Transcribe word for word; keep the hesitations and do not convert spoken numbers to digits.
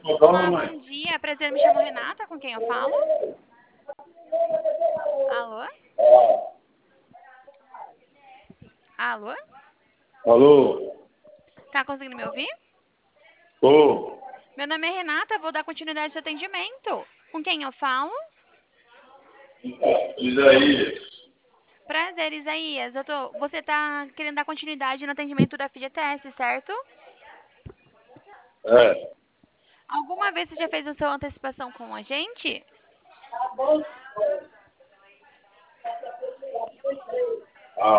Olá, bom dia. Prazer, me chamo Renata. Com quem eu falo? Alô? Alô? Alô? Tá conseguindo me ouvir? Ô, Meu nome é Renata, vou dar continuidade ao seu atendimento. Com quem eu falo? Isaías. Prazer, Isaías. Eu tô... Você tá querendo dar continuidade no atendimento da F G T S, certo? É, Alguma vez você já fez a sua antecipação com a gente?